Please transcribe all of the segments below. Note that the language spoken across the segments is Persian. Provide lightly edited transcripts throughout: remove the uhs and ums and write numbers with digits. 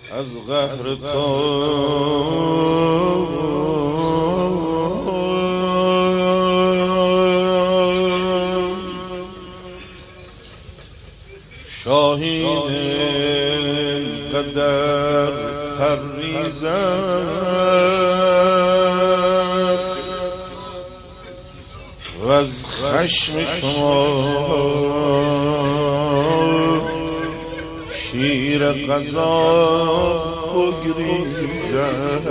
از قهر تو شاهین قدر پریزد و از خشم شما شیر قضا بگریزد.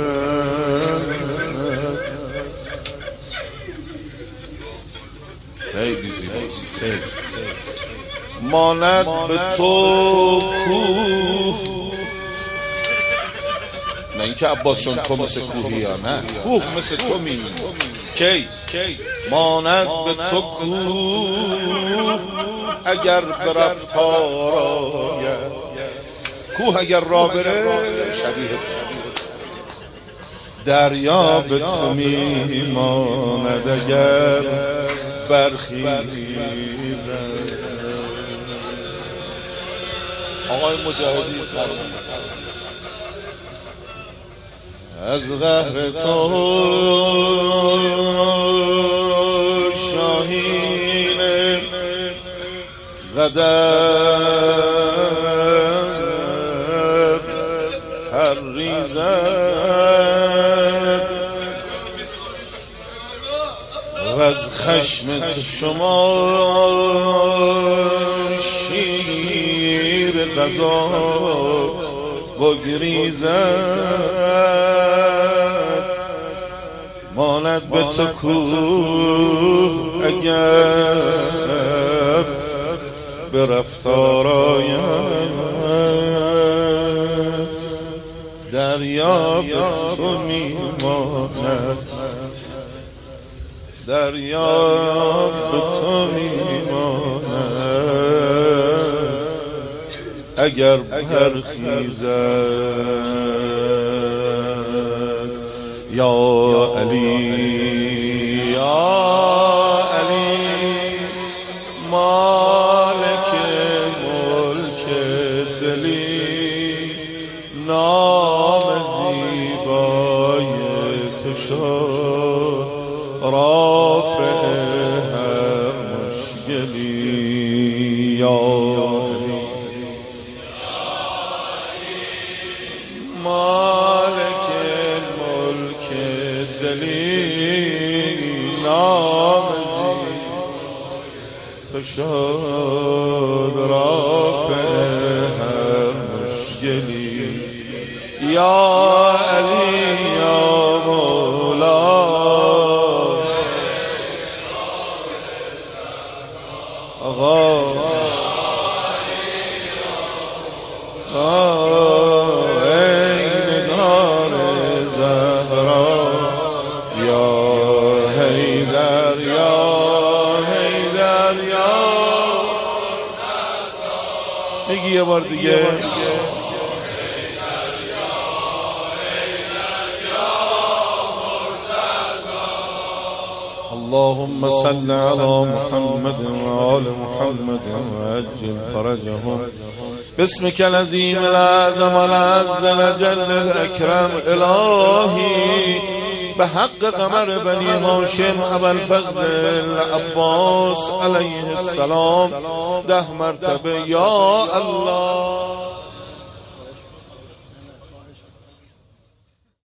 خیلی زیباست، ماند به تو کوه، نه اینکه عباس چون تو مثل کوهی یا نه، کوه مثل تو میمونه. کی ماند به تو کوه اگر به رفتار آید، کوه اگر را بره شبیه دریا به تو میماند اگر برخیزد. آقای مجاهدی از قهر تو شاهین قدر پریزد و از خشم شما شیر قضا بگریزد. ماند به تو کوه اگر به رفتار آید، دریا به تو میماند، دریا به تو میماند اگر برخیزد. یا علی یا علی مالک ملک دلی، نام زیبای تو شد رافع هر مشکلی. یا مالک ملک دلی، نام تو شد رافع هر مشکلی. یا علی یا مولا آقا بگی یه بار دیگه. اللهم صل على محمد وآل محمد وعجل فرجهم باسمك العظيم الأعظم العز الجل الأكرم. الهی به حق قمر بنی هاشم ابوالفضل العباس علیه السلام 10 مرتبه یا الله.